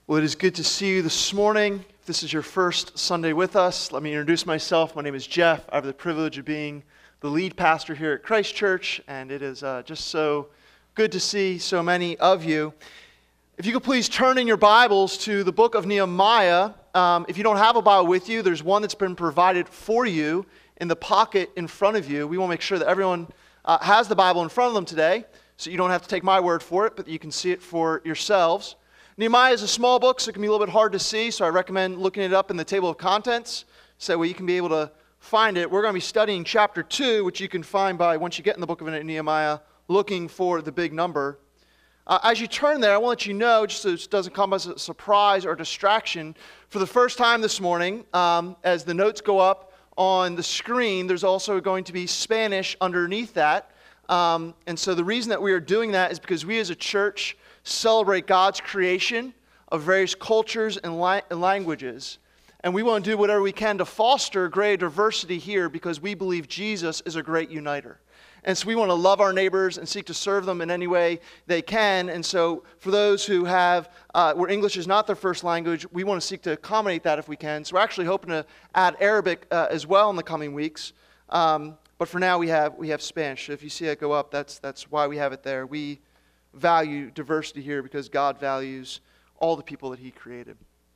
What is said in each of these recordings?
Well, it is good to see you this morning. If this is your first Sunday with us, let me introduce myself. My name is Jeff. I have the privilege of being the lead pastor here at Christ Church, and it is just so good to see so many of you. If you could please turn in your Bibles to the book of Nehemiah. If you don't have a Bible with you, there's one that's been provided for you in the pocket in front of you. We want to make sure that everyone has the Bible in front of them today, so you don't have to take my word for it, but you can see it for yourselves. Nehemiah is a small book, so it can be a little bit hard to see, so I recommend looking it up in the table of contents, so that way you can be able to find it. We're going to be studying chapter 2, which you can find by, once you get in the book of Nehemiah, looking for the big number. As you turn there, I want to let you know, just so it doesn't come as a surprise or distraction, for the first time this morning, as the notes go up on the screen, there's also going to be Spanish underneath that. And so the reason that we are doing that is because we as a church celebrate God's creation of various cultures and languages. And we want to do whatever we can to foster greater diversity here because we believe Jesus is a great uniter. And so we want to love our neighbors and seek to serve them in any way they can. And so for those who have, where English is not their first language, we want to seek to accommodate that if we can. So we're actually hoping to add Arabic as well in the coming weeks. But for now we have Spanish. So if you see it go up, that's why we have it there. We value diversity here because God values all the people that He created.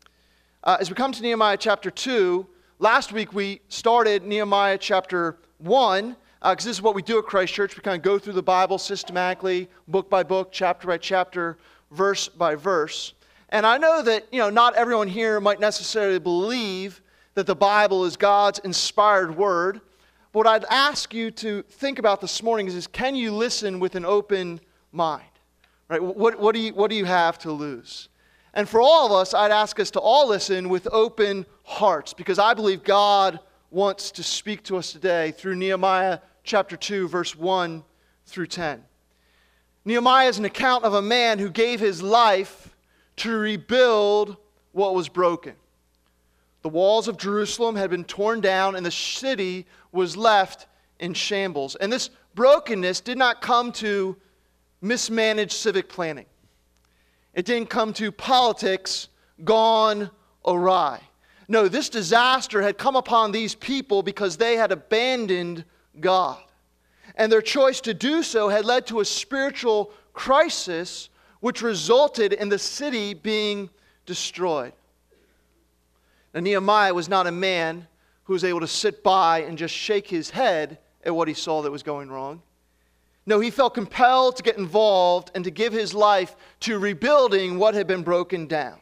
As we come to Nehemiah chapter 2, last week we started Nehemiah chapter 1, because this is what we do at Christ Church. We kind of go through the Bible systematically, book by book, chapter by chapter, verse by verse. And I know that not everyone here might necessarily believe that the Bible is God's inspired word. But what I'd ask you to think about this morning is can you listen with an open mind? Right? What do you have to lose? And for all of us, I'd ask us to all listen with open hearts because I believe God wants to speak to us today through Nehemiah chapter 2, verse 1 through 10. Nehemiah is an account of a man who gave his life to rebuild what was broken. The walls of Jerusalem had been torn down and the city was left in shambles. And this brokenness did not come to mismanaged civic planning. It didn't come to politics gone awry. No, this disaster had come upon these people because they had abandoned God. And their choice to do so had led to a spiritual crisis which resulted in the city being destroyed. Now, Nehemiah was not a man who was able to sit by and just shake his head at what he saw that was going wrong. No, he felt compelled to get involved and to give his life to rebuilding what had been broken down.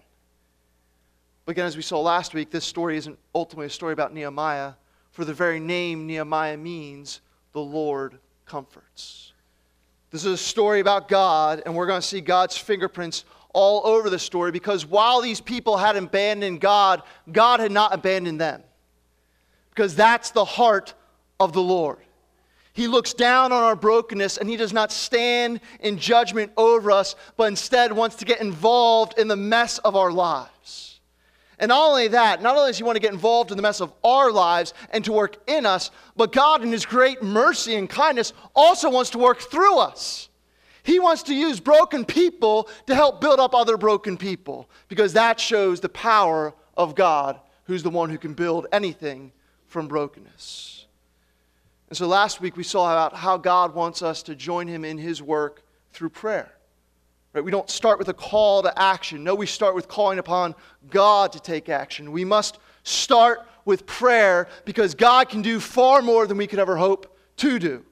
But again, as we saw last week, this story isn't ultimately a story about Nehemiah, for the very name Nehemiah means the Lord comforts. This is a story about God, and we're going to see God's fingerprints all over the story because while these people had abandoned God, God had not abandoned them. Because that's the heart of the Lord. He looks down on our brokenness and He does not stand in judgment over us, but instead wants to get involved in the mess of our lives. And not only that, not only does He want to get involved in the mess of our lives and to work in us, but God in His great mercy and kindness also wants to work through us. He wants to use broken people to help build up other broken people because that shows the power of God, who's the one who can build anything from brokenness. And so last week we saw about how God wants us to join Him in His work through prayer. Right? We don't start with a call to action. No, we start with calling upon God to take action. We must start with prayer because God can do far more than we could ever hope to do.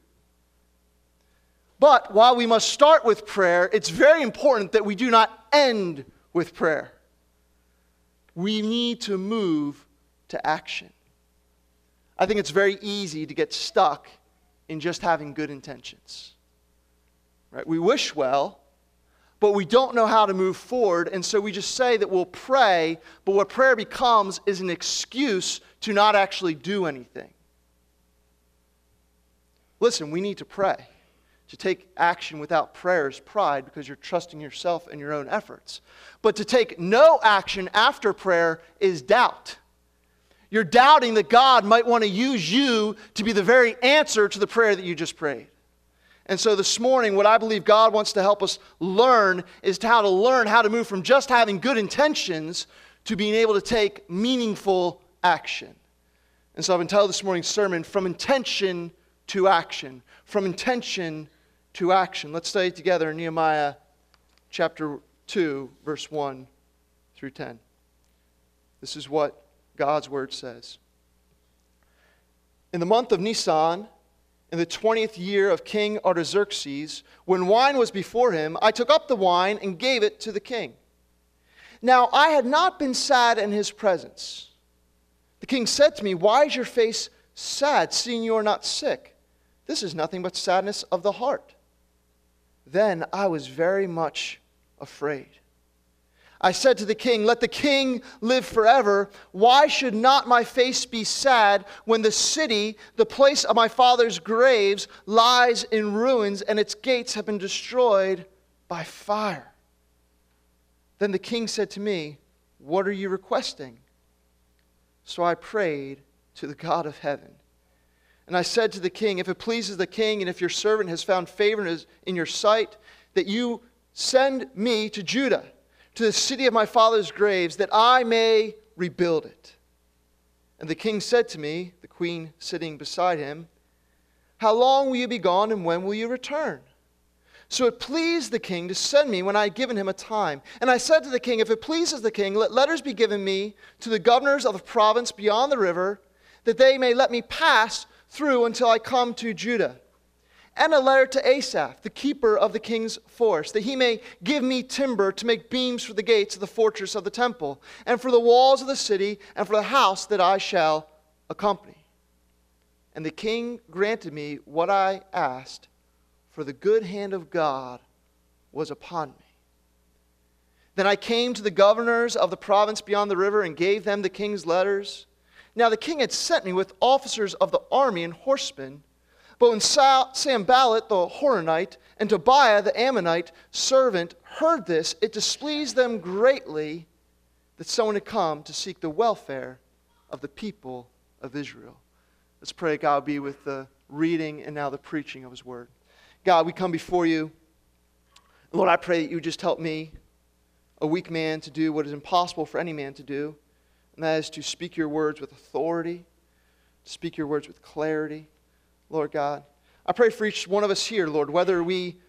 But while we must start with prayer, it's very important that we do not end with prayer. We need to move to action. I think it's very easy to get stuck in just having good intentions. Right? We wish well, but we don't know how to move forward, and so we just say that we'll pray, but what prayer becomes is an excuse to not actually do anything. Listen, we need to pray. To take action without prayer is pride because you're trusting yourself and your own efforts. But to take no action after prayer is doubt. You're doubting that God might want to use you to be the very answer to the prayer that you just prayed. And so this morning, what I believe God wants to help us learn is how to move from just having good intentions to being able to take meaningful action. And so I've entitled this morning's sermon, From Intention to Action. From intention to action. Let's study together in Nehemiah chapter 2, verse 1 through 10. This is what God's word says. In the month of Nisan, in the 20th year of King Artaxerxes, when wine was before him, I took up the wine and gave it to the king. Now I had not been sad in his presence. The king said to me, "Why is your face sad, seeing you are not sick? This is nothing but sadness of the heart." Then I was very much afraid. I said to the king, "Let the king live forever. Why should not my face be sad when the city, the place of my father's graves, lies in ruins and its gates have been destroyed by fire?" Then the king said to me, "What are you requesting?" So I prayed to the God of heaven. And I said to the king, "If it pleases the king, and if your servant has found favor in your sight, that you send me to Judah, to the city of my father's graves, that I may rebuild it." And the king said to me, the queen sitting beside him, "How long will you be gone, and when will you return?" So it pleased the king to send me when I had given him a time. And I said to the king, "If it pleases the king, let letters be given me to the governors of the province beyond the river, that they may let me pass through until I come to Judah. And a letter to Asaph, the keeper of the king's forest, that he may give me timber to make beams for the gates of the fortress of the temple, and for the walls of the city, and for the house that I shall accompany." And the king granted me what I asked, for the good hand of God was upon me. Then I came to the governors of the province beyond the river and gave them the king's letters. Now the king had sent me with officers of the army and horsemen. But when Sanballat the Horonite and Tobiah the Ammonite servant heard this, it displeased them greatly that someone had come to seek the welfare of the people of Israel. Let's pray God be with the reading and now the preaching of his word. God, we come before you. Lord, I pray that you would just help me, a weak man, to do what is impossible for any man to do, and that is to speak your words with authority, to speak your words with clarity. Lord God, I pray for each one of us here, Lord, whether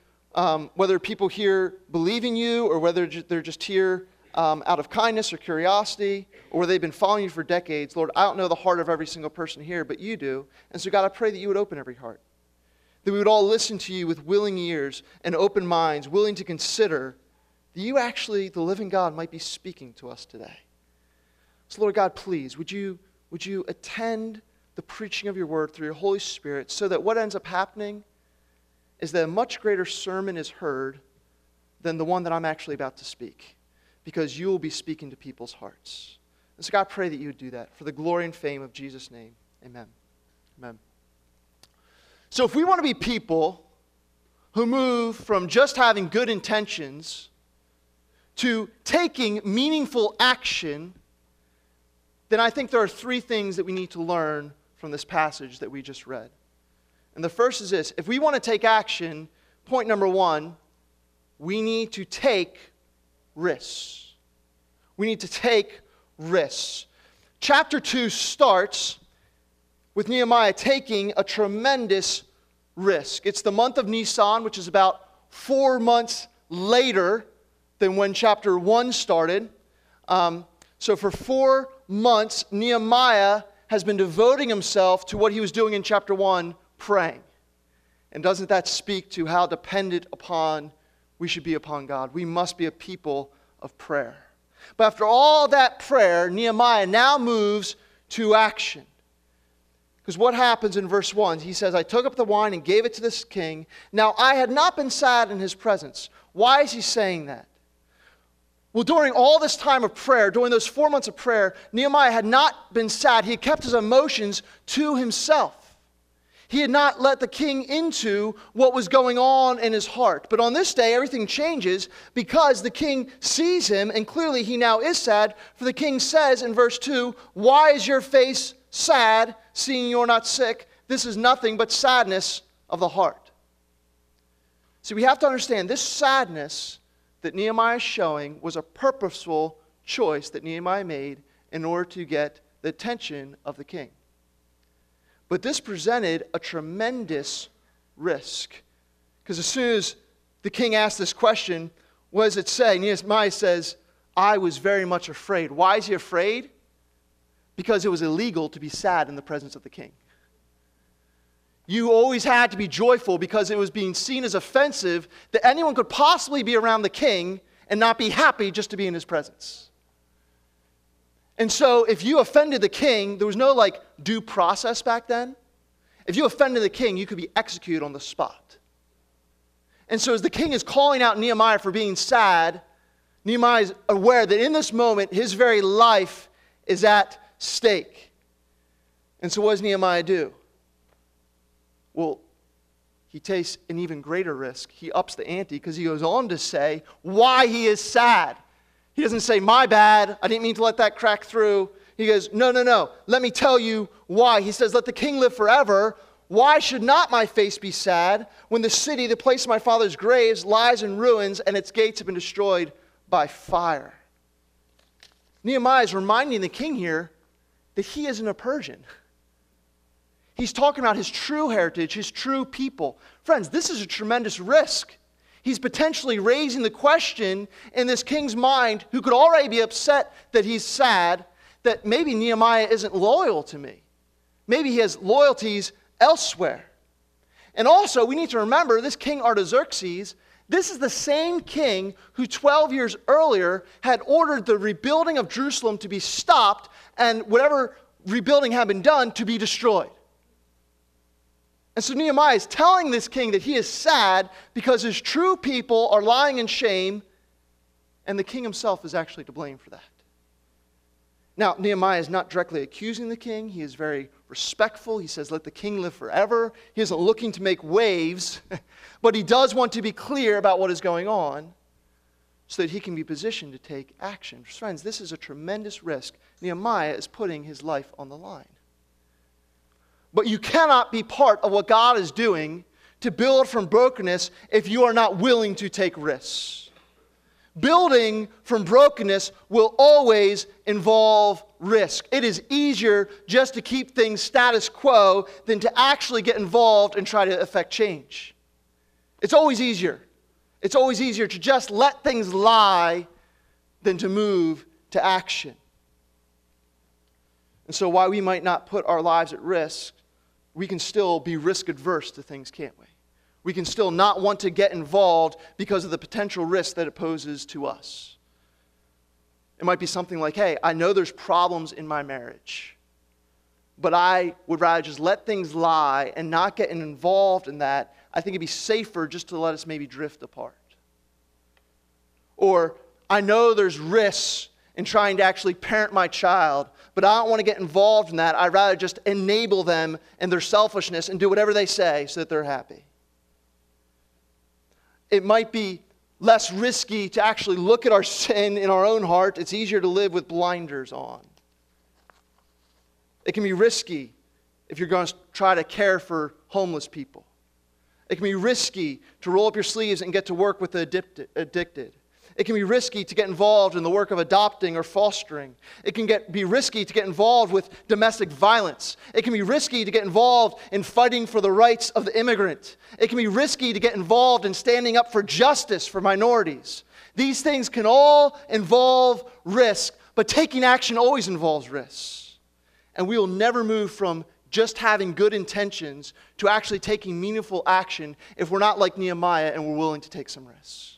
people here believe in you or whether they're just here out of kindness or curiosity, or whether they've been following you for decades. Lord, I don't know the heart of every single person here, but you do. And so God, I pray that you would open every heart, that we would all listen to you with willing ears and open minds, willing to consider that you actually, the living God, might be speaking to us today. So Lord God, please, would you attend the preaching of your word through your Holy Spirit, so that what ends up happening is that a much greater sermon is heard than the one that I'm actually about to speak, because you will be speaking to people's hearts. And so God, I pray that you would do that for the glory and fame of Jesus' name. Amen. Amen. So if we want to be people who move from just having good intentions to taking meaningful action, then I think there are three things that we need to learn from this passage that we just read. And the first is this: if we want to take action, point number one, we need to take risks. We need to take risks. Chapter 2 starts with Nehemiah taking a tremendous risk. It's the month of Nisan, which is about 4 months later than when chapter 1 started. So for 4 months, Nehemiah has been devoting himself to what he was doing in chapter 1, praying. And doesn't that speak to how dependent upon we should be upon God? We must be a people of prayer. But after all that prayer, Nehemiah now moves to action. Because what happens in verse 1? He says, "I took up the wine and gave it to this king. Now I had not been sad in his presence." Why is he saying that? Well, during all this time of prayer, during those 4 months of prayer, Nehemiah had not been sad. He had kept his emotions to himself. He had not let the king into what was going on in his heart. But on this day, everything changes because the king sees him, and clearly he now is sad. For the king says in verse 2, "Why is your face sad, seeing you're not sick? This is nothing but sadness of the heart." So we have to understand this sadness that Nehemiah is showing was a purposeful choice that Nehemiah made in order to get the attention of the king. But this presented a tremendous risk. Because as soon as the king asked this question, what does it say? Nehemiah says, I was very much afraid. Why is he afraid? Because it was illegal to be sad in the presence of the king. You always had to be joyful because it was being seen as offensive that anyone could possibly be around the king and not be happy just to be in his presence. And so if you offended the king, there was no due process back then. If you offended the king, you could be executed on the spot. And so as the king is calling out Nehemiah for being sad, Nehemiah is aware that in this moment, his very life is at stake. And so what does Nehemiah do? Well, he takes an even greater risk. He ups the ante because he goes on to say why he is sad. He doesn't say, my bad, I didn't mean to let that crack through. He goes, no, let me tell you why. He says, let the king live forever. Why should not my face be sad when the city, the place of my father's graves, lies in ruins and its gates have been destroyed by fire? Nehemiah is reminding the king here that he isn't a Persian. He's talking about his true heritage, his true people. Friends, this is a tremendous risk. He's potentially raising the question in this king's mind, who could already be upset that he's sad, that maybe Nehemiah isn't loyal to me. Maybe he has loyalties elsewhere. And also, we need to remember, this king Artaxerxes, this is the same king who 12 years earlier had ordered the rebuilding of Jerusalem to be stopped and whatever rebuilding had been done to be destroyed. And so Nehemiah is telling this king that he is sad because his true people are lying in shame, and the king himself is actually to blame for that. Now, Nehemiah is not directly accusing the king. He is very respectful. He says, let the king live forever. He isn't looking to make waves, but he does want to be clear about what is going on so that he can be positioned to take action. Friends, this is a tremendous risk. Nehemiah is putting his life on the line. But you cannot be part of what God is doing to build from brokenness if you are not willing to take risks. Building from brokenness will always involve risk. It is easier just to keep things status quo than to actually get involved and try to affect change. It's always easier. It's always easier to just let things lie than to move to action. And so while we might not put our lives at risk, we can still be risk adverse to things, can't we? We can still not want to get involved because of the potential risk that it poses to us. It might be something like, hey, I know there's problems in my marriage, but I would rather just let things lie and not get involved in that. I think it'd be safer just to let us maybe drift apart. Or I know there's risks in trying to actually parent my child, but I don't want to get involved in that. I'd rather just enable them in their selfishness and do whatever they say so that they're happy. It might be less risky to actually look at our sin in our own heart. It's easier to live with blinders on. It can be risky if you're going to try to care for homeless people. It can be risky to roll up your sleeves and get to work with the addicted. It can be risky to get involved in the work of adopting or fostering. It can be risky to get involved with domestic violence. It can be risky to get involved in fighting for the rights of the immigrant. It can be risky to get involved in standing up for justice for minorities. These things can all involve risk, but taking action always involves risks. And we will never move from just having good intentions to actually taking meaningful action if we're not like Nehemiah and we're willing to take some risks.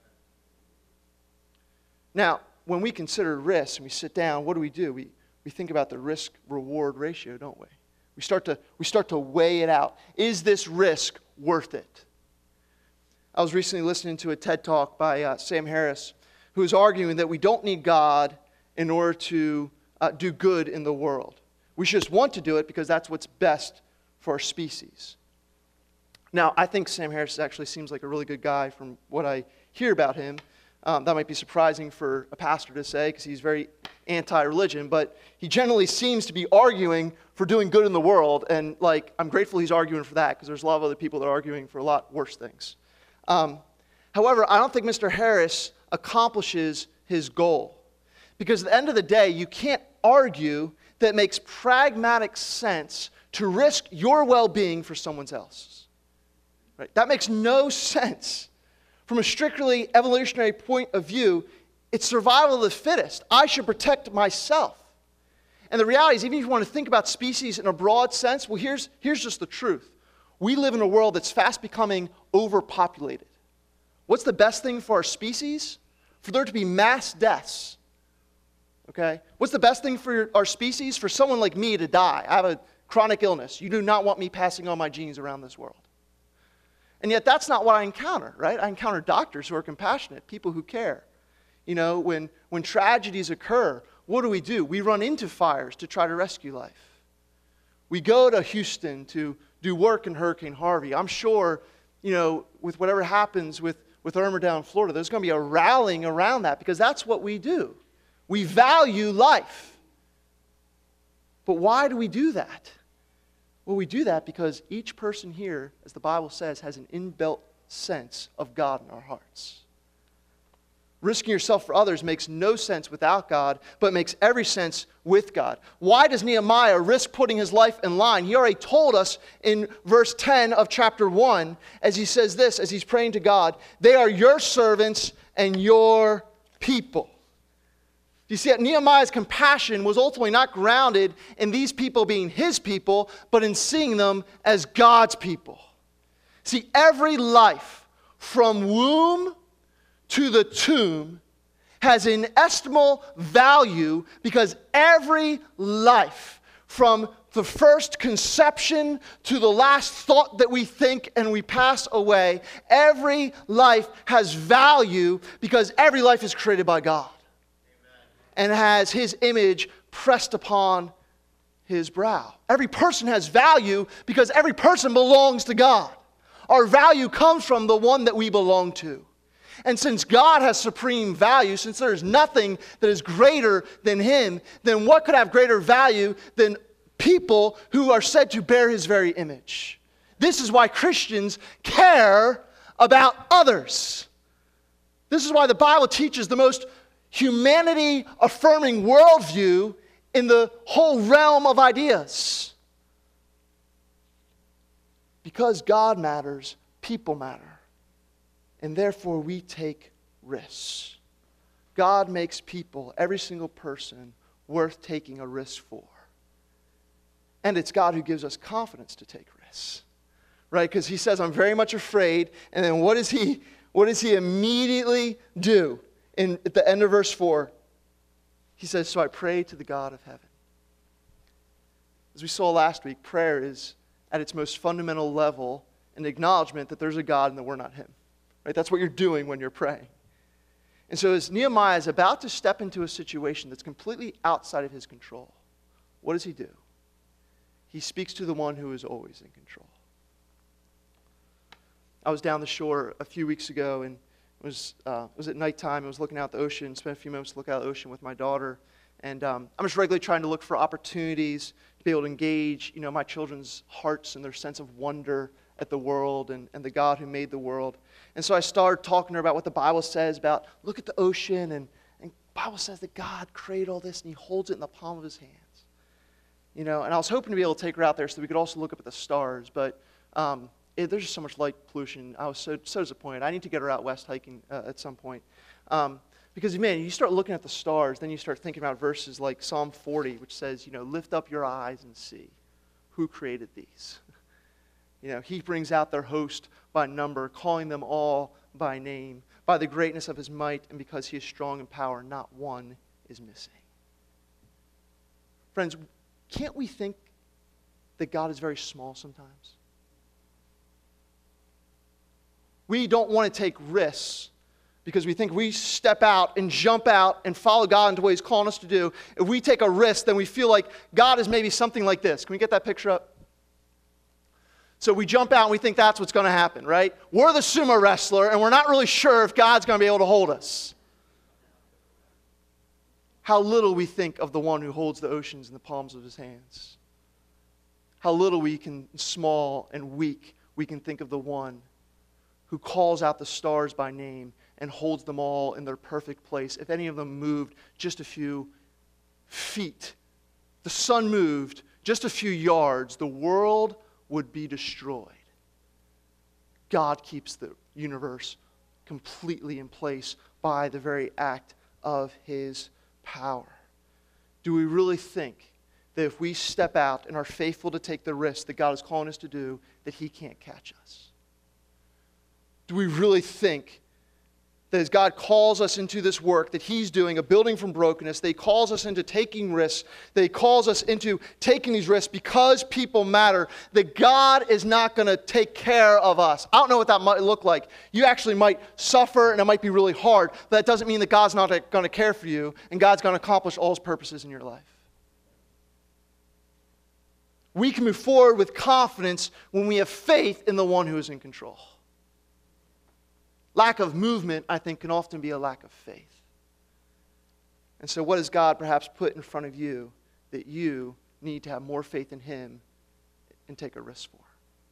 Now, when we consider risks and we sit down, what do? We think about the risk-reward ratio, don't we? We start to weigh it out. Is this risk worth it? I was recently listening to a TED Talk by Sam Harris, who was arguing that we don't need God in order to do good in the world. We just want to do it because that's what's best for our species. Now, I think Sam Harris actually seems like a really good guy from what I hear about him. That might be surprising for a pastor to say because he's very anti-religion, but he generally seems to be arguing for doing good in the world, and I'm grateful he's arguing for that because there's a lot of other people that are arguing for a lot worse things. However, I don't think Mr. Harris accomplishes his goal. Because at the end of the day, you can't argue that it makes pragmatic sense to risk your well-being for someone else's. Right? That makes no sense. From a strictly evolutionary point of view, it's survival of the fittest. I should protect myself. And the reality is, even if you want to think about species in a broad sense, well, here's just the truth. We live in a world that's fast becoming overpopulated. What's the best thing for our species? For there to be mass deaths. Okay? What's the best thing for our species? For someone like me to die. I have a chronic illness. You do not want me passing on my genes around this world. And yet that's not what I encounter, right? I encounter doctors who are compassionate, people who care. You know, when tragedies occur, what do? We run into fires to try to rescue life. We go to Houston to do work in Hurricane Harvey. I'm sure, you know, with whatever happens with Irma down in Florida, there's going to be a rallying around that because that's what we do. We value life. But why do we do that? Well, we do that because each person here, as the Bible says, has an inbuilt sense of God in our hearts. Risking yourself for others makes no sense without God, but makes every sense with God. Why does Nehemiah risk putting his life in line? He already told us in verse 10 of chapter 1, as he says this, as he's praying to God, they are your servants and your people. You see that Nehemiah's compassion was ultimately not grounded in these people being his people, but in seeing them as God's people. See, every life from womb to the tomb has inestimable value because every life, from the first conception to the last thought that we think and we pass away, every life has value because every life is created by God. And has his image pressed upon his brow. Every person has value because every person belongs to God. Our value comes from the one that we belong to. And since God has supreme value, since there is nothing that is greater than him, then what could have greater value than people who are said to bear his very image? This is why Christians care about others. This is why the Bible teaches the most humanity-affirming worldview in the whole realm of ideas. Because God matters, people matter. And therefore we take risks. God makes people, every single person, worth taking a risk for. And it's God who gives us confidence to take risks. Right? Because he says, I'm very much afraid. And then what does he immediately do? At the end of verse 4, he says, so I pray to the God of heaven. As we saw last week, prayer is at its most fundamental level an acknowledgement that there's a God and that we're not him. Right? That's what you're doing when you're praying. And so as Nehemiah is about to step into a situation that's completely outside of his control, what does he do? He speaks to the one who is always in control. I was down the shore a few weeks ago, and it was at nighttime. I was looking out the ocean, spent a few moments to look out the ocean with my daughter. And I'm just regularly trying to look for opportunities to be able to engage, my children's hearts and their sense of wonder at the world and the God who made the world. And so I started talking to her about what the Bible says about, look at the ocean, and the Bible says that God created all this and he holds it in the palm of his hands. And I was hoping to be able to take her out there so that we could also look up at the stars, but there's just so much light pollution. I was so disappointed. I need to get her out west hiking at some point. Because, man, you start looking at the stars, then you start thinking about verses like Psalm 40, which says, lift up your eyes and see who created these. He brings out their host by number, calling them all by name. By the greatness of his might and because he is strong in power, not one is missing. Friends, can't we think that God is very small sometimes? We don't want to take risks because we think we step out and jump out and follow God into what he's calling us to do. If we take a risk, then we feel like God is maybe something like this. Can we get that picture up? So we jump out and we think that's what's going to happen, right? We're the sumo wrestler and we're not really sure if God's going to be able to hold us. How little we think of the one who holds the oceans in the palms of his hands. How little small and weak, we can think of the one who calls out the stars by name and holds them all in their perfect place. If any of them moved just a few feet, the sun moved just a few yards, the world would be destroyed. God keeps the universe completely in place by the very act of his power. Do we really think that if we step out and are faithful to take the risk that God is calling us to do, that he can't catch us? Do we really think that as God calls us into this work that he's doing, a building from brokenness, that he calls us into taking risks, that he calls us into taking these risks because people matter, that God is not going to take care of us? I don't know what that might look like. You actually might suffer and it might be really hard, but that doesn't mean that God's not going to care for you and God's going to accomplish all his purposes in your life. We can move forward with confidence when we have faith in the one who is in control. Lack of movement, I think, can often be a lack of faith. And so what has God perhaps put in front of you that you need to have more faith in him and take a risk for?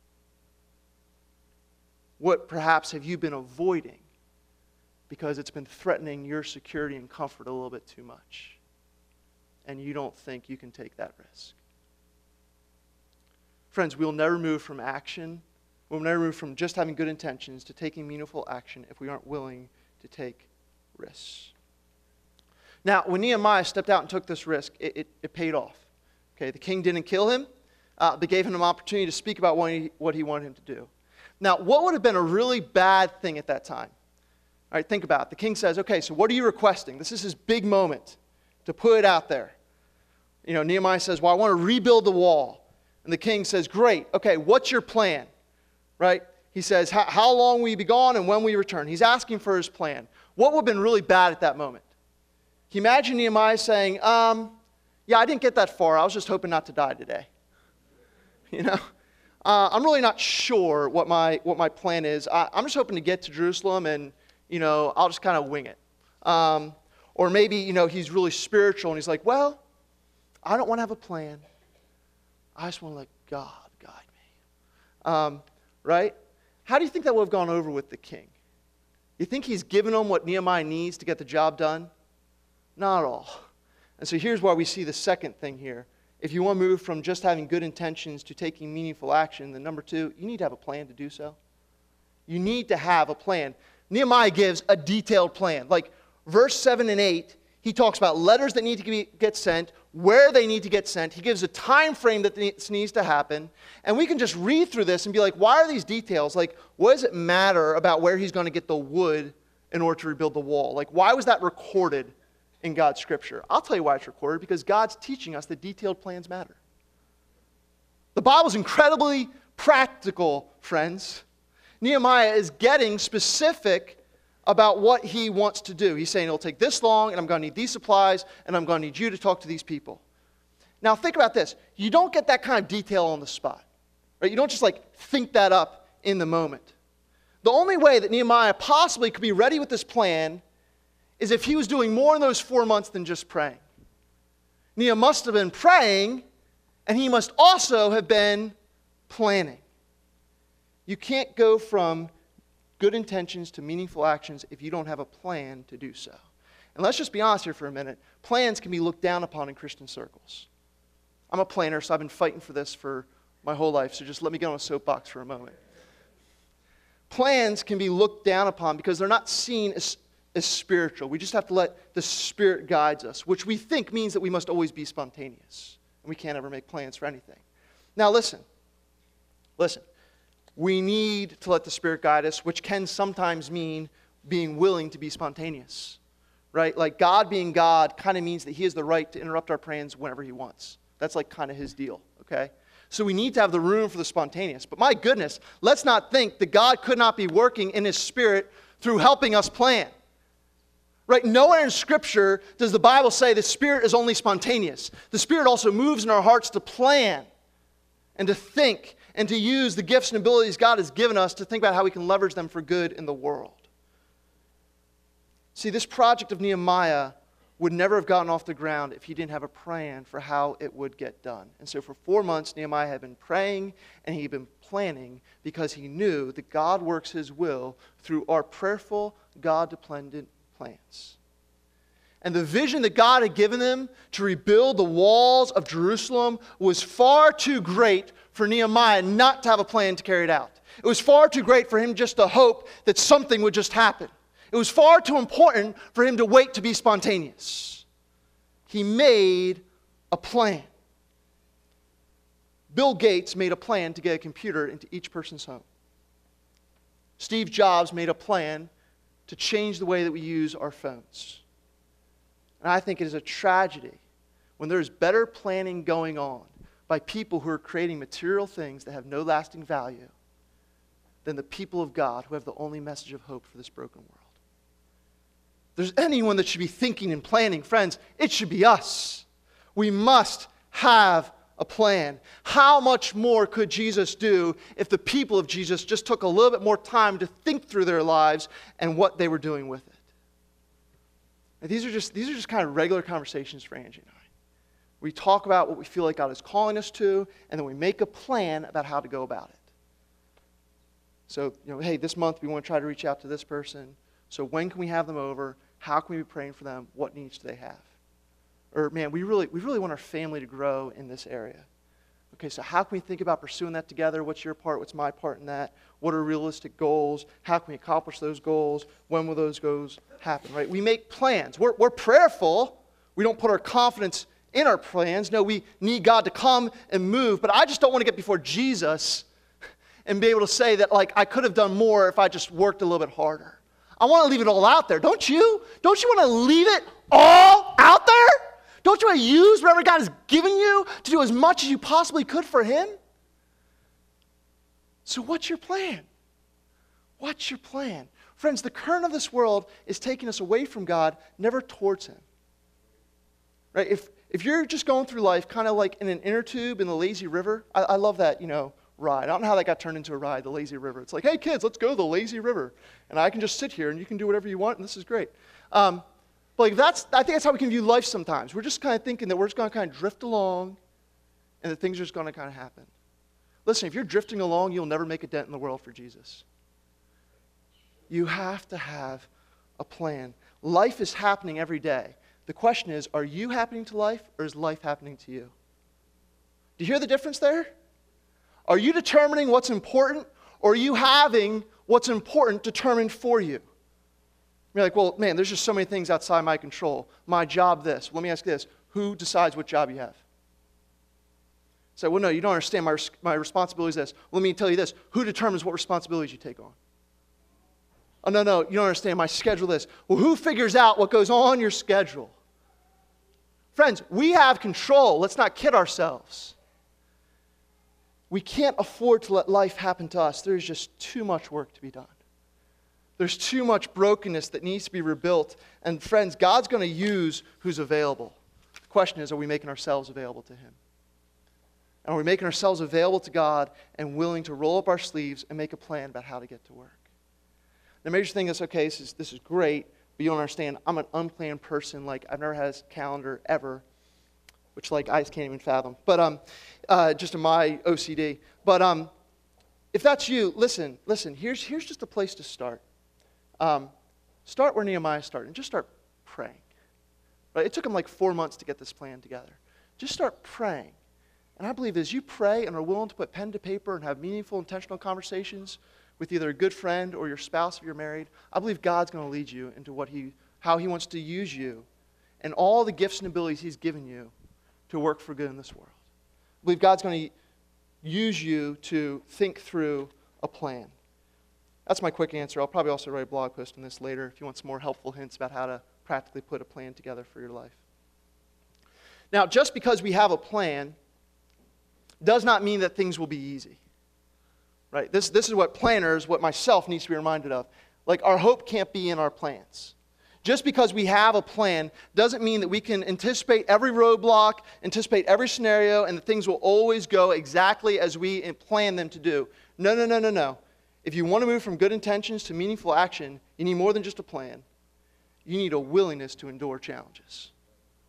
What perhaps have you been avoiding because it's been threatening your security and comfort a little bit too much, and you don't think you can take that risk? Friends, we'll never move from action. We'll never move from just having good intentions to taking meaningful action if we aren't willing to take risks. Now, when Nehemiah stepped out and took this risk, it paid off. Okay, the king didn't kill him. They gave him an opportunity to speak about what he wanted him to do. Now, what would have been a really bad thing at that time? All right, think about it. The king says, okay, so what are you requesting? This is his big moment to put it out there. You know, Nehemiah says, well, I want to rebuild the wall. And the king says, great, okay, what's your plan? Right? He says, how long will you be gone and when will you return? He's asking for his plan. What would have been really bad at that moment? Can you imagine Nehemiah saying, yeah, I didn't get that far. I was just hoping not to die today. You know? I'm really not sure what my plan is. I'm just hoping to get to Jerusalem and, you know, I'll just kind of wing it. Or maybe, you know, he's really spiritual and he's like, well, I don't want to have a plan. I just want to let God guide me. Right? How do you think that would have gone over with the king? You think he's given him what Nehemiah needs to get the job done? Not at all. And so here's why we see the second thing here. If you want to move from just having good intentions to taking meaningful action, then number two, you need to have a plan to do so. You need to have a plan. Nehemiah gives a detailed plan. Like verse 7 and 8, he talks about letters that need to get sent, where they need to get sent. He gives a time frame that this needs to happen. And we can just read through this and be like, why are these details? Like, what does it matter about where he's going to get the wood in order to rebuild the wall? Like, why was that recorded in God's scripture? I'll tell you why it's recorded, because God's teaching us that detailed plans matter. The Bible's incredibly practical, friends. Nehemiah is getting specific about what he wants to do. He's saying it'll take this long, and I'm going to need these supplies, and I'm going to need you to talk to these people. Now think about this. You don't get that kind of detail on the spot. Right? You don't just like think that up in the moment. The only way that Nehemiah possibly could be ready with this plan is if he was doing more in those 4 months than just praying. Nehemiah must have been praying, and he must also have been planning. You can't go from good intentions to meaningful actions if you don't have a plan to do so. And let's just be honest here for a minute. Plans can be looked down upon in Christian circles. I'm a planner, so I've been fighting for this for my whole life, so just let me get on a soapbox for a moment. Plans can be looked down upon because they're not seen as spiritual. We just have to let the Spirit guide us, which we think means that we must always be spontaneous, and we can't ever make plans for anything. Now listen. We need to let the Spirit guide us, which can sometimes mean being willing to be spontaneous, right? Like God being God kind of means that he has the right to interrupt our plans whenever he wants. That's like kind of his deal, okay? So we need to have the room for the spontaneous. But my goodness, let's not think that God could not be working in his Spirit through helping us plan. Right? Nowhere in Scripture does the Bible say the Spirit is only spontaneous. The Spirit also moves in our hearts to plan and to think and to use the gifts and abilities God has given us to think about how we can leverage them for good in the world. See, this project of Nehemiah would never have gotten off the ground if he didn't have a plan for how it would get done. And so for 4 months, Nehemiah had been praying and he'd been planning because he knew that God works his will through our prayerful, God-dependent plans. And the vision that God had given them to rebuild the walls of Jerusalem was far too great for Nehemiah not to have a plan to carry it out. It was far too great for him just to hope that something would just happen. It was far too important for him to wait to be spontaneous. He made a plan. Bill Gates made a plan to get a computer into each person's home. Steve Jobs made a plan to change the way that we use our phones. And I think it is a tragedy when there's better planning going on by people who are creating material things that have no lasting value than the people of God who have the only message of hope for this broken world. If there's anyone that should be thinking and planning, friends, it should be us. We must have a plan. How much more could Jesus do if the people of Jesus just took a little bit more time to think through their lives and what they were doing with it? And these are just kind of regular conversations for Angie and I. We talk about what we feel like God is calling us to, and then we make a plan about how to go about it. So, hey, this month we want to try to reach out to this person. So when can we have them over? How can we be praying for them? What needs do they have? Or, man, we really want our family to grow in this area. Okay, so how can we think about pursuing that together? What's your part? What's my part in that? What are realistic goals? How can we accomplish those goals? When will those goals happen, right? We make plans. We're prayerful. We don't put our confidence in our plans. No, we need God to come and move. But I just don't want to get before Jesus and be able to say that, like, I could have done more if I just worked a little bit harder. I want to leave it all out there. Don't you? Don't you want to leave it all out there? Don't you want to use whatever God has given you to do as much as you possibly could for Him? So what's your plan? What's your plan? Friends, the current of this world is taking us away from God, never towards Him. Right? If you're just going through life kind of like in an inner tube in the lazy river, I love that, ride. I don't know how that got turned into a ride, the lazy river. It's like, hey kids, let's go to the lazy river. And I can just sit here and you can do whatever you want and this is great. But I think that's how we can view life sometimes. We're just kind of thinking that we're just going to kind of drift along and that things are just going to kind of happen. Listen, if you're drifting along, you'll never make a dent in the world for Jesus. You have to have a plan. Life is happening every day. The question is, are you happening to life or is life happening to you? Do you hear the difference there? Are you determining what's important or are you having what's important determined for you? You're like, well, man, there's just so many things outside my control. My job, this. Let me ask you this. Who decides what job you have? Say, well, no, you don't understand. My responsibility is this. Well, let me tell you this. Who determines what responsibilities you take on? Oh, no, you don't understand. My schedule is. Well, who figures out what goes on your schedule? Friends, we have control. Let's not kid ourselves. We can't afford to let life happen to us. There's just too much work to be done. There's too much brokenness that needs to be rebuilt. And friends, God's going to use who's available. The question is, are we making ourselves available to Him? And are we making ourselves available to God and willing to roll up our sleeves and make a plan about how to get to work? Now, maybe you're thinking this, okay, this is great, but you don't understand. I'm an unplanned person. Like, I've never had a calendar ever, which, like, I just can't even fathom. But just in my OCD. But if that's you, listen, here's just a place to start. Start where Nehemiah started and just start praying. Right? It took him like 4 months to get this plan together. Just start praying. And I believe as you pray and are willing to put pen to paper and have meaningful, intentional conversations with either a good friend or your spouse if you're married, I believe God's going to lead you into how He wants to use you and all the gifts and abilities He's given you to work for good in this world. I believe God's going to use you to think through a plan. That's my quick answer. I'll probably also write a blog post on this later if you want some more helpful hints about how to practically put a plan together for your life. Now, just because we have a plan does not mean that things will be easy. Right? This is what planners, what myself needs to be reminded of. Like, our hope can't be in our plans. Just because we have a plan doesn't mean that we can anticipate every roadblock, anticipate every scenario, and that things will always go exactly as we plan them to do. No. If you want to move from good intentions to meaningful action, you need more than just a plan. You need a willingness to endure challenges.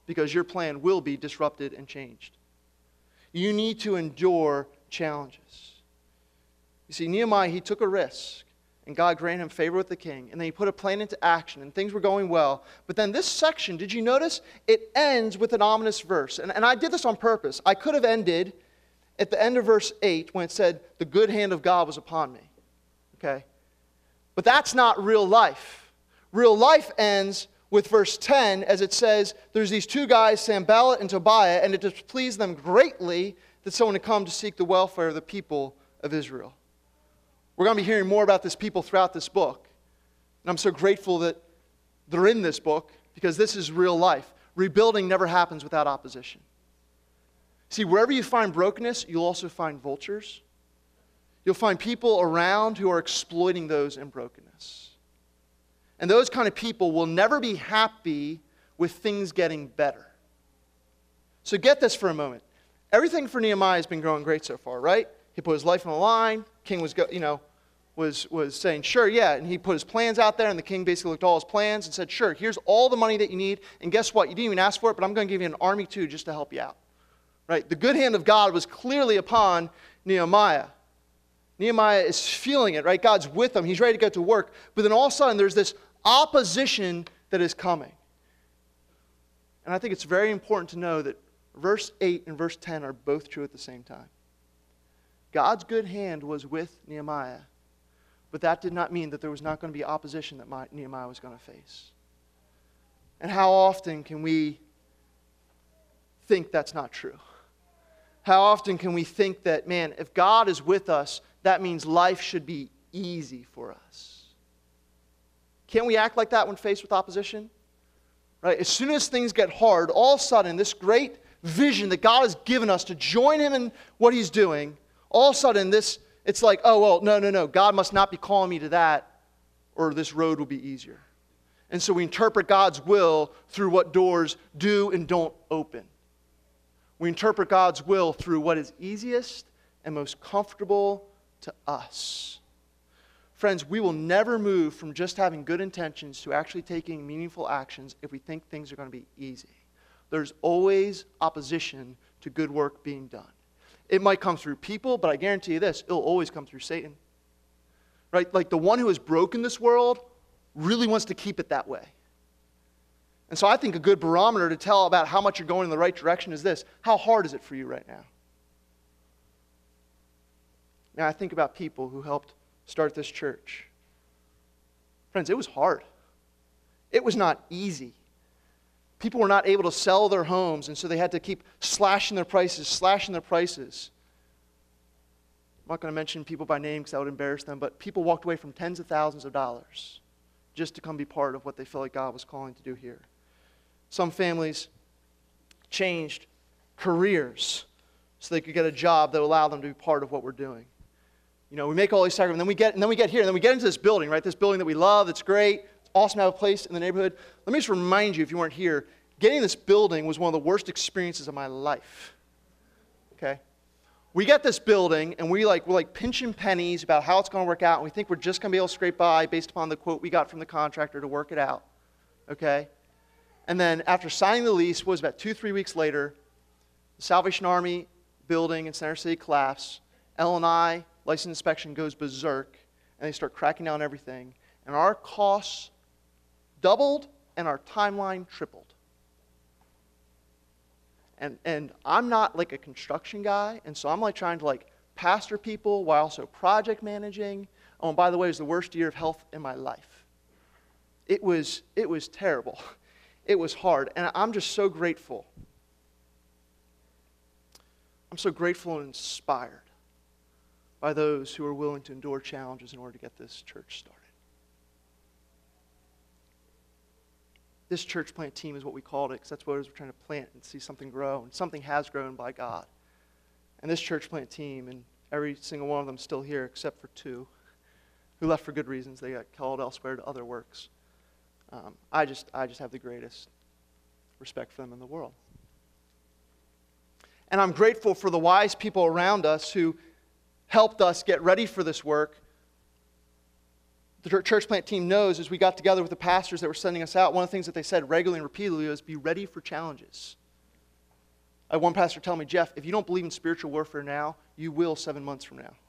because your plan will be disrupted and changed. You need to endure challenges. You see, Nehemiah, he took a risk, and God granted him favor with the king, and then he put a plan into action, and things were going well. But then this section, did you notice? It ends with an ominous verse. And I did this on purpose. I could have ended at the end of verse 8 when it said, the good hand of God was upon me. Okay? But that's not real life. Real life ends with verse 10 as it says, there's these two guys, Sanballat and Tobiah, and it displeased them greatly that someone had come to seek the welfare of the people of Israel. We're going to be hearing more about this people throughout this book. And I'm so grateful that they're in this book because this is real life. Rebuilding never happens without opposition. See, wherever you find brokenness, you'll also find vultures. You'll find people around who are exploiting those in brokenness. And those kind of people will never be happy with things getting better. So get this for a moment. Everything for Nehemiah has been going great so far, right? He put his life on the line. King was saying, sure, yeah. And he put his plans out there, and the king basically looked at all his plans and said, sure, here's all the money that you need. And guess what? You didn't even ask for it, but I'm going to give you an army too just to help you out. Right? The good hand of God was clearly upon Nehemiah. Nehemiah is feeling it, right? God's with him. He's ready to get to work. But then all of a sudden, there's this opposition that is coming. And I think it's very important to know that verse 8 and verse 10 are both true at the same time. God's good hand was with Nehemiah, but that did not mean that there was not going to be opposition that Nehemiah was going to face. And how often can we think that's not true? How often can we think that, man, if God is with us, that means life should be easy for us? Can't we act like that when faced with opposition? Right? As soon as things get hard, all of a sudden, this great vision that God has given us to join Him in what He's doing, all of a sudden, it's like, oh, well, no. God must not be calling me to that, or this road will be easier. And so we interpret God's will through what doors do and don't open. We interpret God's will through what is easiest and most comfortable to us. Friends, we will never move from just having good intentions to actually taking meaningful actions if we think things are going to be easy. There's always opposition to good work being done. It might come through people, but I guarantee you this, it'll always come through Satan. Right? Like the one who has broken this world really wants to keep it that way. And so I think a good barometer to tell about how much you're going in the right direction is this. How hard is it for you right now? Now I think about people who helped start this church. Friends, it was hard. It was not easy. People were not able to sell their homes, and so they had to keep slashing their prices. I'm not going to mention people by name because that would embarrass them, but people walked away from tens of thousands of dollars just to come be part of what they felt like God was calling to do here. Some families changed careers so they could get a job that would allow them to be part of what we're doing. You know, we make all these sacrifices, and then we get here, and then we get into this building, right? This building that we love, it's great. Awesome to have a place in the neighborhood. Let me just remind you, if you weren't here, getting this building was one of the worst experiences of my life. Okay? We get this building, and we're like pinching pennies about how it's going to work out, and we think we're just going to be able to scrape by based upon the quote we got from the contractor to work it out. Okay? And then after signing the lease, what was about 2-3 weeks later, the Salvation Army building in Center City collapsed. L&I license inspection goes berserk, and they start cracking down everything. And our costs doubled, and our timeline tripled. And I'm not like a construction guy, and so I'm like trying to like pastor people while also project managing. Oh, and by the way, it was the worst year of health in my life. It was terrible. It was hard, and I'm just so grateful. I'm so grateful and inspired by those who are willing to endure challenges in order to get this church started. This church plant team is what we called it because that's what it is. We're trying to plant and see something grow, and something has grown by God. And this church plant team, and every single one of them is still here except for 2 who left for good reasons. They got called elsewhere to other works. I just have the greatest respect for them in the world. And I'm grateful for the wise people around us who helped us get ready for this work the church plant team knows, as we got together with the pastors that were sending us out, one of the things that they said regularly and repeatedly was, be ready for challenges. I had one pastor tell me, Jeff, if you don't believe in spiritual warfare now, you will 7 months from now.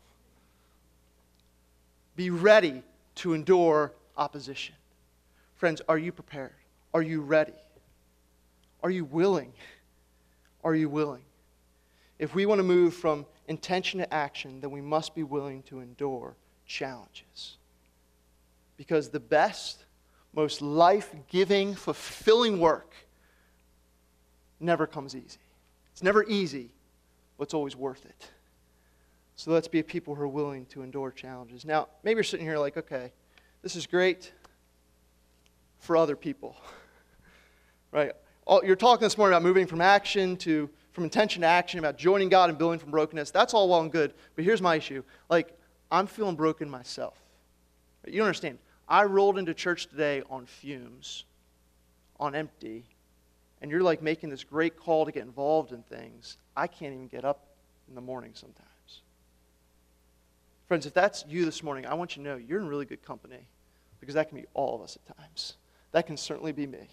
Be ready to endure opposition. Friends, are you prepared? Are you ready? Are you willing? Are you willing? If we want to move from intention to action, then we must be willing to endure challenges. Because the best, most life-giving, fulfilling work never comes easy. It's never easy, but it's always worth it. So let's be a people who are willing to endure challenges. Now, maybe you're sitting here like, okay, this is great for other people, right? You're talking this morning about moving from intention to action, about joining God and building from brokenness. That's all well and good, but here's my issue. Like, I'm feeling broken myself. You don't understand. I rolled into church today on fumes, on empty, and you're like making this great call to get involved in things. I can't even get up in the morning sometimes. Friends, if that's you this morning, I want you to know you're in really good company, because that can be all of us at times. That can certainly be me.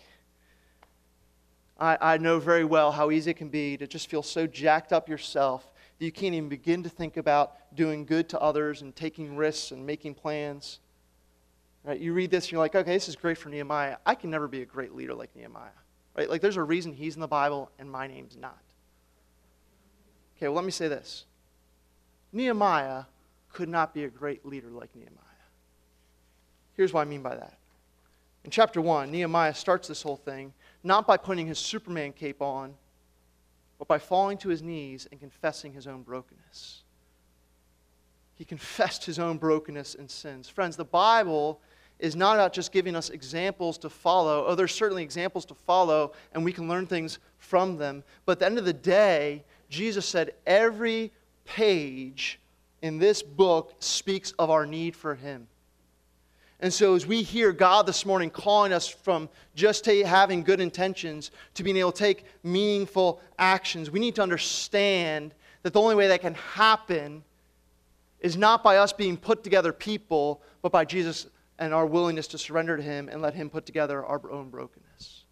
I know very well how easy it can be to just feel so jacked up yourself that you can't even begin to think about doing good to others and taking risks and making plans. Right? You read this and you're like, okay, this is great for Nehemiah. I can never be a great leader like Nehemiah. Right? Like, there's a reason he's in the Bible and my name's not. Okay, well, let me say this. Nehemiah could not be a great leader like Nehemiah. Here's what I mean by that. In chapter 1, Nehemiah starts this whole thing not by putting his Superman cape on, but by falling to his knees and confessing his own brokenness. He confessed his own brokenness and sins. Friends, the Bible is not about just giving us examples to follow. Oh, there's certainly examples to follow, and we can learn things from them. But at the end of the day, Jesus said every page in this book speaks of our need for Him. And so as we hear God this morning calling us from just having good intentions to being able to take meaningful actions, we need to understand that the only way that can happen is not by us being put together people, but by Jesus and our willingness to surrender to Him and let Him put together our own brokenness.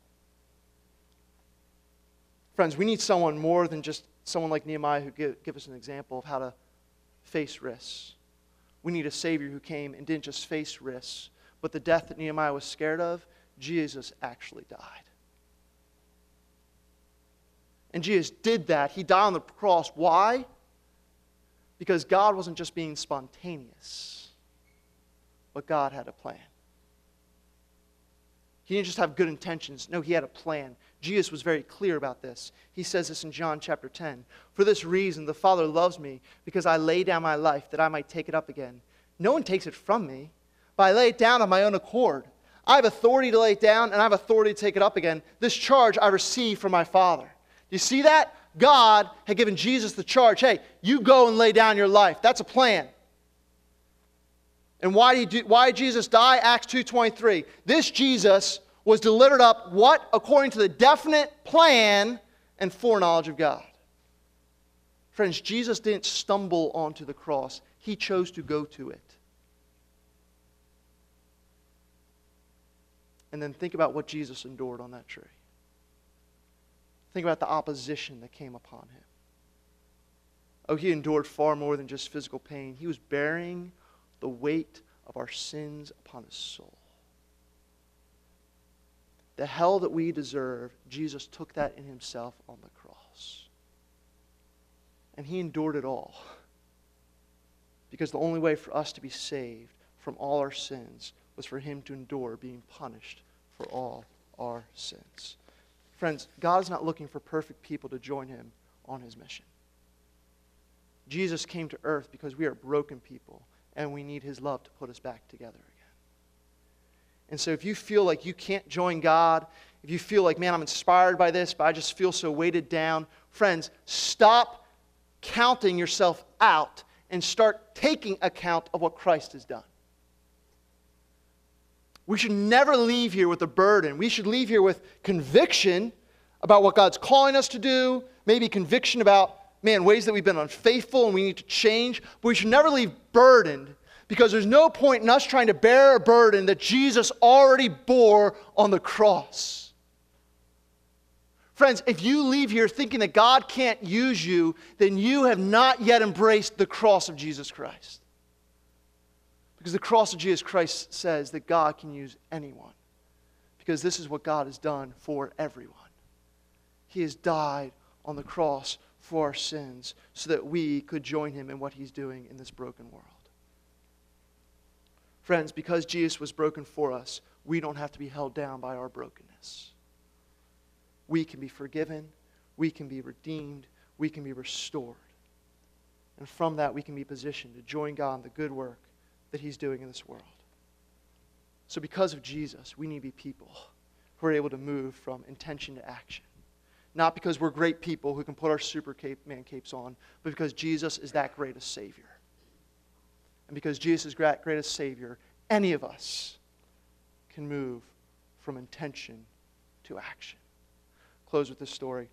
Friends, we need someone more than just someone like Nehemiah who give us an example of how to face risks. We need a Savior who came and didn't just face risks, but the death that Nehemiah was scared of, Jesus actually died. And Jesus did that. He died on the cross. Why? Because God wasn't just being spontaneous, but God had a plan. He didn't just have good intentions. No, He had a plan. Jesus was very clear about this. He says this in John chapter 10. For this reason, the Father loves me, because I lay down my life that I might take it up again. No one takes it from me, but I lay it down on my own accord. I have authority to lay it down, and I have authority to take it up again. This charge I received from my Father. Do you see that? God had given Jesus the charge. Hey, you go and lay down your life. That's a plan. And why did Jesus die? Acts 2:23. This Jesus was delivered up, what? According to the definite plan and foreknowledge of God. Friends, Jesus didn't stumble onto the cross. He chose to go to it. And then think about what Jesus endured on that tree. Think about the opposition that came upon Him. Oh, He endured far more than just physical pain. He was bearing the weight of our sins upon His soul. The hell that we deserve, Jesus took that in Himself on the cross. And He endured it all. Because the only way for us to be saved from all our sins was for Him to endure being punished for all our sins. Friends, God is not looking for perfect people to join Him on His mission. Jesus came to earth because we are broken people, and we need His love to put us back together again. And so if you feel like you can't join God, if you feel like, man, I'm inspired by this, but I just feel so weighted down, friends, stop counting yourself out and start taking account of what Christ has done. We should never leave here with a burden. We should leave here with conviction about what God's calling us to do, maybe conviction about, ways that we've been unfaithful and we need to change, but we should never leave burdened, Because there's no point in us trying to bear a burden that Jesus already bore on the cross. Friends, if you leave here thinking that God can't use you, then you have not yet embraced the cross of Jesus Christ. Because the cross of Jesus Christ says that God can use anyone. Because this is what God has done for everyone. He has died on the cross for our sins so that we could join him in what he's doing in this broken world. Friends, because Jesus was broken for us, we don't have to be held down by our brokenness. We can be forgiven, we can be redeemed, we can be restored. And from that, we can be positioned to join God in the good work that he's doing in this world. So because of Jesus, we need to be people who are able to move from intention to action. Not because we're great people who can put our Superman capes on, but because Jesus is that greatest Savior. And because Jesus is greatest Savior, any of us can move from intention to action. Close with this story.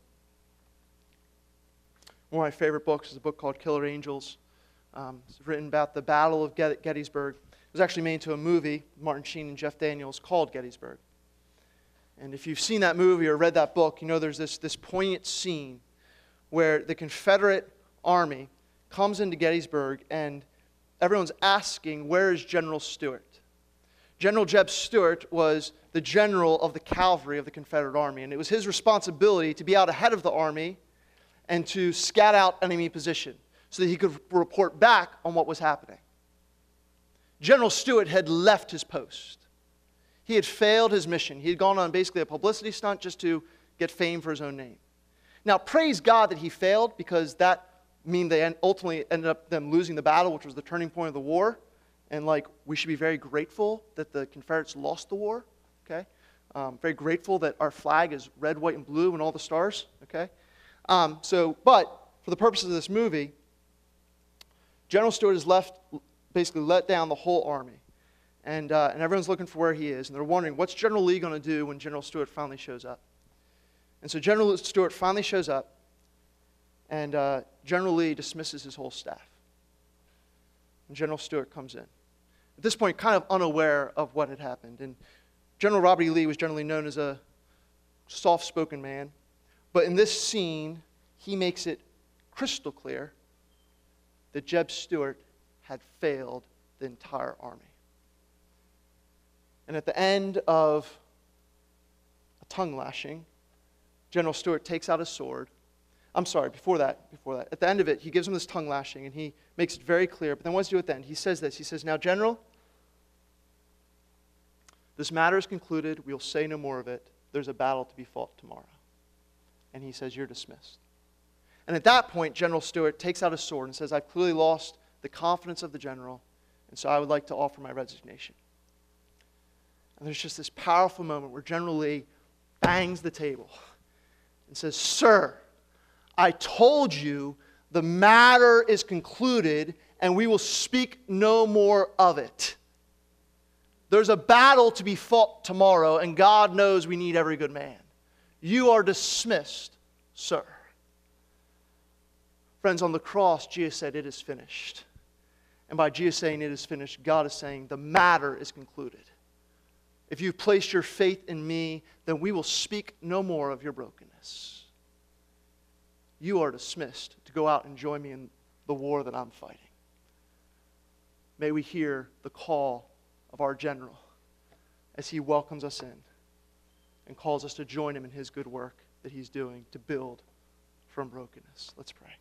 One of my favorite books is a book called Killer Angels. It's written about the Battle of Gettysburg. It was actually made into a movie, Martin Sheen and Jeff Daniels, called Gettysburg. And if you've seen that movie or read that book, you know there's this poignant scene where the Confederate Army comes into Gettysburg and everyone's asking, where is General Stuart? General Jeb Stuart was the general of the cavalry of the Confederate Army, and it was his responsibility to be out ahead of the army and to scout out enemy position so that he could report back on what was happening. General Stuart had left his post. He had failed his mission. He had gone on basically a publicity stunt just to get fame for his own name. Now, praise God that he failed, because that mean they ultimately ended up them losing the battle, which was the turning point of the war. And we should be very grateful that the Confederates lost the war. Okay, very grateful that our flag is red, white, and blue, and all the stars. Okay, but for the purposes of this movie, General Stuart has basically let down the whole army, and everyone's looking for where he is, and they're wondering what's General Lee going to do when General Stuart finally shows up. And so General Stuart finally shows up. And General Lee dismisses his whole staff. And General Stuart comes in. At this point, kind of unaware of what had happened. And General Robert E. Lee was generally known as a soft-spoken man. But in this scene, he makes it crystal clear that Jeb Stuart had failed the entire army. And at the end of a tongue lashing, General Stuart takes out his sword. I'm sorry, before that. At the end of it, he gives him this tongue lashing, and he makes it very clear. But then what does he do at the end? He says this. He says, "Now, General, this matter is concluded. We'll say no more of it. There's a battle to be fought tomorrow." And he says, "You're dismissed." And at that point, General Stuart takes out his sword and says, "I've clearly lost the confidence of the general, and so I would like to offer my resignation." And there's just this powerful moment where General Lee bangs the table and says, "Sir, I told you the matter is concluded, and we will speak no more of it. There's a battle to be fought tomorrow, and God knows we need every good man. You are dismissed, sir." Friends, on the cross, Jesus said, "It is finished." And by Jesus saying it is finished, God is saying the matter is concluded. If you've placed your faith in me, then we will speak no more of your brokenness. You are dismissed to go out and join me in the war that I'm fighting. May we hear the call of our general as he welcomes us in and calls us to join him in his good work that he's doing to build from brokenness. Let's pray.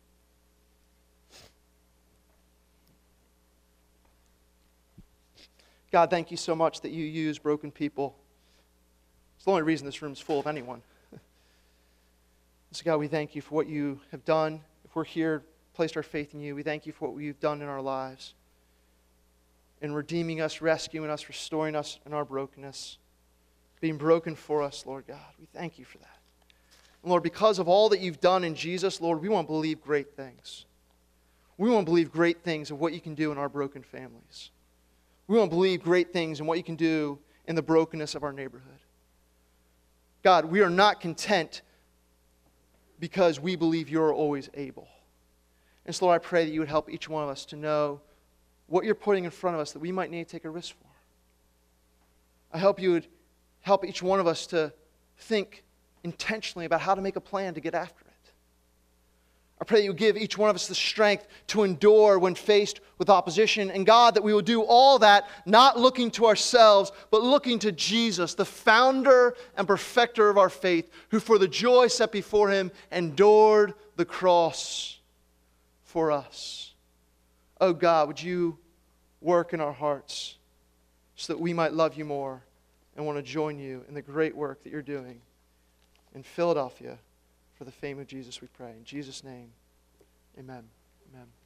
God, thank you so much that you use broken people. It's the only reason this room is full of anyone. So God, we thank you for what you have done. If we're here, placed our faith in you, we thank you for what you've done in our lives. In redeeming us, rescuing us, restoring us in our brokenness. Being broken for us, Lord God. We thank you for that. And Lord, because of all that you've done in Jesus, Lord, we want to believe great things. We want to believe great things of what you can do in our broken families. We want to believe great things in what you can do in the brokenness of our neighborhood. God, we are not content because we believe you're always able. And so, Lord, I pray that you would help each one of us to know what you're putting in front of us that we might need to take a risk for. I hope you would help each one of us to think intentionally about how to make a plan to get after it. I pray that you give each one of us the strength to endure when faced with opposition. And God, that we will do all that not looking to ourselves, but looking to Jesus, the founder and perfecter of our faith, who for the joy set before him endured the cross for us. Oh God, would you work in our hearts so that we might love you more and want to join you in the great work that you're doing in Philadelphia. For the fame of Jesus we pray. In Jesus' name, amen. Amen.